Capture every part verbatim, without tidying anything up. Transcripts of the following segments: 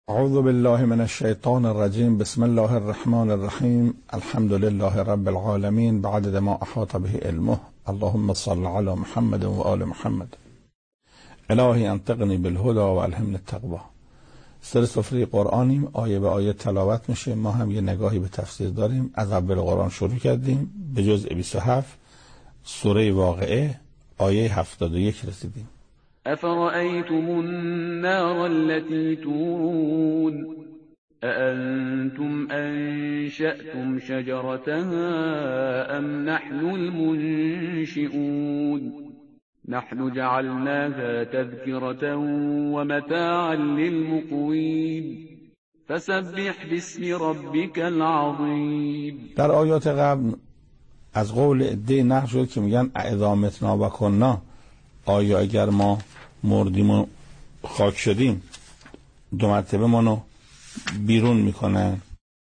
اعوذ بالله من الشیطان الرجیم. بسم الله الرحمن الرحیم. الحمد لله رب العالمین بعدد ما احاط به علمه. اللهم صل علی محمد و آل محمد. الهی انطقنی بالهدى و الهمنی التقوی. سر سفره قرآنیم، آیه به آیه تلاوت میشه. ما هم یه نگاهی به تفسیر داریم. از اول قرآن شروع کردیم، به جزء بیست و هفت سوره واقعه آیه هفتاد و یک رسیدیم. أفرأيتم النار التي تورون أأنتم أنشأتم شجرتها أم نحن المنشئون نحن جعلناها تذكرة ومتاعا للمقوين فسبح باسم ربك العظيم. در آیات قبل از قول عده نقل شد که میگن اذا متنا و کنا، آیا اگر ما مردیم و خاک شدیم دو مرتبه منو بیرون میکنن.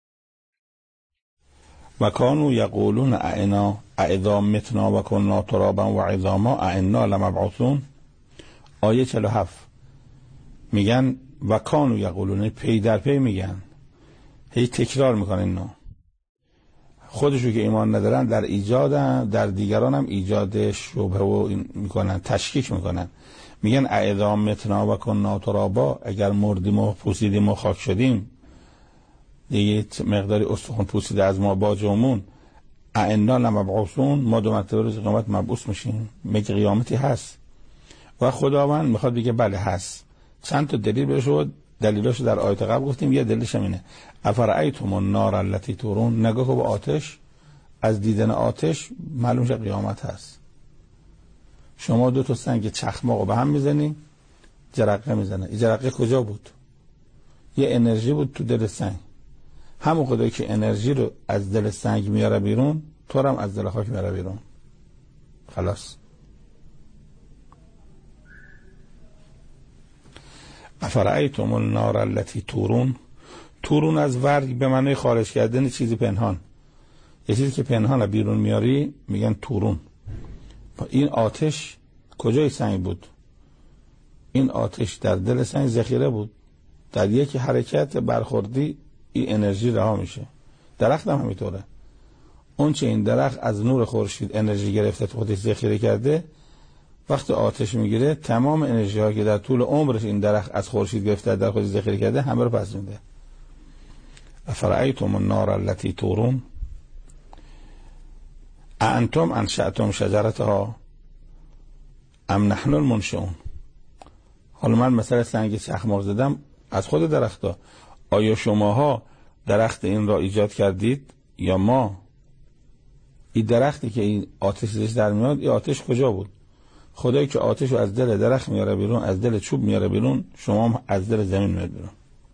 و کانو یقولون اعنا اذا متنا و کنا ترابا و عظاما اعنا لمبعوثون. آیه چهل و هفت میگن و کانو یقولون، پی در پی میگن، هی تکرار میکنن اینا. خودشو که ایمان ندارن در ایجادن، در دیگران هم ایجاد شبهه و میکنن، تشکیک میکنن. میگن اذا متنا و کنا ترابا، اگر مردیم و پوسیدیم و خاک شدیم، دیگه مقداری استخوان پوسیده از ما باجمون، اعنا لمبعوثون، ما دو مرتبه روز قیامت مبعوث میشیم. میگه قیامتی هست؟ و خداوند میخواد بگه بله هست. چند تا دلیل بهش بود، دلیلاشو در آیات قبل گفتیم. یه دلیلش اینه افرأیتم النار التی تورون، نگاه به آتش، از دیدن آتش معلوم شه قیامت هست. شما دو تا سنگ چخماقو به هم میزنی، جرقه میزنه. این جرقه کجا بود؟ یه انرژی بود تو دل سنگ. همون خدایی که انرژی رو از دل سنگ میاره بیرون، تو هم از دل خاک میاره بیرون. خلاص. افرأیتم النار التی تورون. تورون از ورگ به معنی خارج کردن چیزی پنهان. یه چیزی که پنهان بیرون میاری میگن تورون. این آتش کجای سنگ بود؟ این آتش در دل سنگ ذخیره بود. در یک حرکت برخوردی این انرژی رها میشه. درخت هم همینطوره. اون چه این درخت از نور خورشید انرژی گرفته تو خودش ذخیره کرده، وقتی آتش میگیره تمام انرژی ها که در طول عمرش این درخت از خورشید گرفته در خودش ذخیره کرده همه رو پس میده. افرأیتم النار التی تورون اانتم انشأتم شجرتها ام نحن المنشئون. حالا من مثلا سنگ چخماق زدم از خود درختا. آیا شماها درخت این را ایجاد کردید یا ما؟ این درختی که این آتش در میاد، این آتش کجا بود؟ خدایی که آتش رو از دل درخت میاره بیرون، از دل چوب میاره بیرون، شما هم از دل زمین میاد بیرون.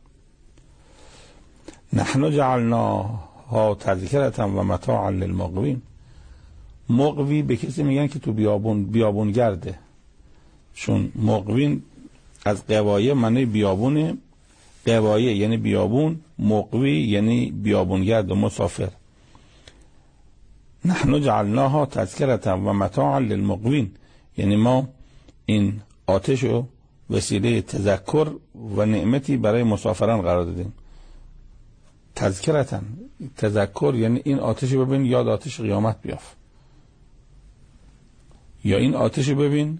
نحن جعلناها تذکرة و متاعا للمقوین. مقوی به کسی میگن که تو بیابون بیابون گرده، چون مقوین از قوایه معنی بیابونه. قوایه یعنی بیابون، مقوی یعنی بیابونگرد و مسافر. نحن جعلناها تذکرة و متاعا للمقوین، یعنی ما این آتش رو وسیله تذکر و نعمتی برای مسافران قرار دادیم. تذکرتن، تذکر یعنی این آتش رو ببین یاد آتش قیامت بیاف، یا این آتش رو ببین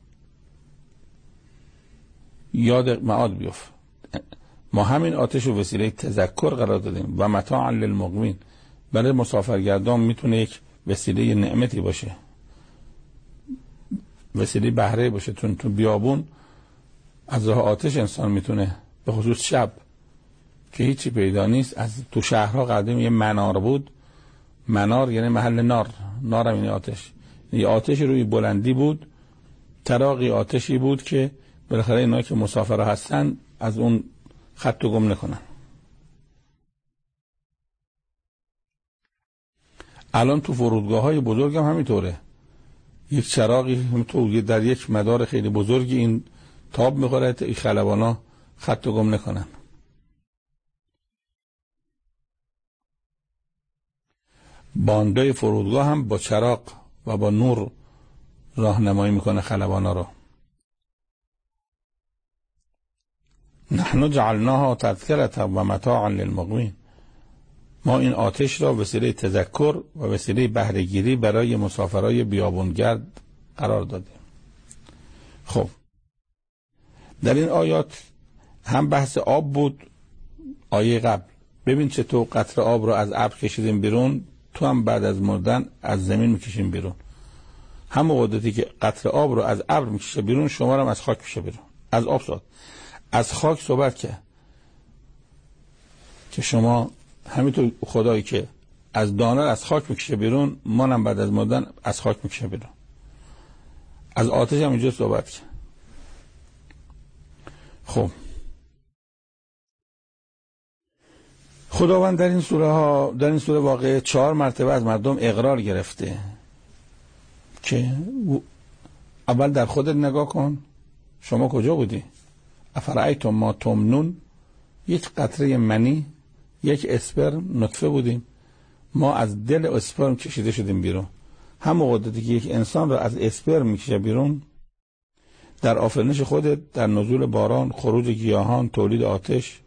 یاد معاد بیاف. ما همین آتش رو وسیله تذکر قرار دادیم و متاعا للمقوین. برای مسافرگردان میتونه یک وسیله نعمتی باشه، وسیله بهره باشه. چون تو بیابون از راه آتش انسان میتونه، به خصوص شب که هیچی پیدا نیست. از تو شهرها قدیم یه منار بود. منار یعنی محل نار، نار هم یعنی آتش. یه آتش روی بلندی بود، تراقی آتشی بود که بالاخره اینا که مسافر هستن از اون خط و گم نکنن. الان تو فرودگاه های بزرگ هم همینطوره. یک چراغی تو در یک مدار خیلی بزرگی این تاب میخوره تا این خلبانا خط و گم نکنن. باندای فرودگاه هم با چراغ و با نور راهنمایی میکنه خلبانا رو. نحن جعلناها تذکرة و متاعا للمقوین. ما این آتش را وسیله تذکر و وسیله بهره‌گیری برای مسافرای بیابونگرد قرار دادیم. خب در این آیات هم بحث آب بود آیه قبل. ببین چطور قطره آب رو از ابر کشیدیم بیرون، تو هم بعد از مردن از زمین میکشیم بیرون. هم قدرتی که قطره آب رو از ابر میکشه بیرون، شما رو هم از خاک میشه بیرون. از آب صحبت، از خاک صحبت که که شما همینطور خدایی که از دانه از خاک میکشه بیرون، ما هم بعد از مردن از خاک میکشه بیرون. از آتش هم اینجا صحبت که. خب خداوند در این سوره ها در این سوره واقعه چهار مرتبه از مردم اقرار گرفته که اول در خودت نگاه کن، شما کجا بودی؟ افرایتم ما تمنون، یک قطره منی، یک اسپرم نطفه بودیم، ما از دل اسپرم کشیده شدیم بیرون. هم قدرتی که یک انسان را از اسپرم میکشه بیرون، در آفرینش خودت، در نزول باران، خروج گیاهان، تولید آتش.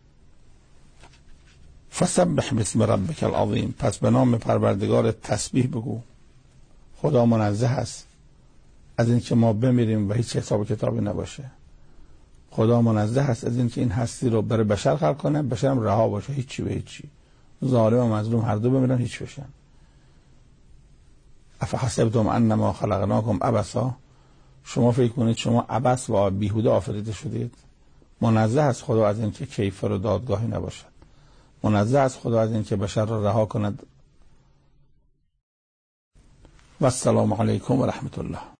فسبح باسم ربک العظیم، پس به نام پروردگار تسبیح بگو. خدا منزه است از این که ما بمیریم و هیچ حساب کتابی نباشه. خدا منزه است از این که این هستی رو برای بشر خلق کنه، بشر هم رها باشه، هیچی به هیچی، ظالم و مظلوم هر دو بمیرن، هیچ بشن. افحسبتم انما خلقناکم عبثا، شما فکر کنید شما عبث و بیهوده آفریده شدید؟ منزه است خدا از این که کیفر و دادگاهی نباشد. منزه است خدا از این که بشر را رها کند. و السلام علیکم و رحمت الله.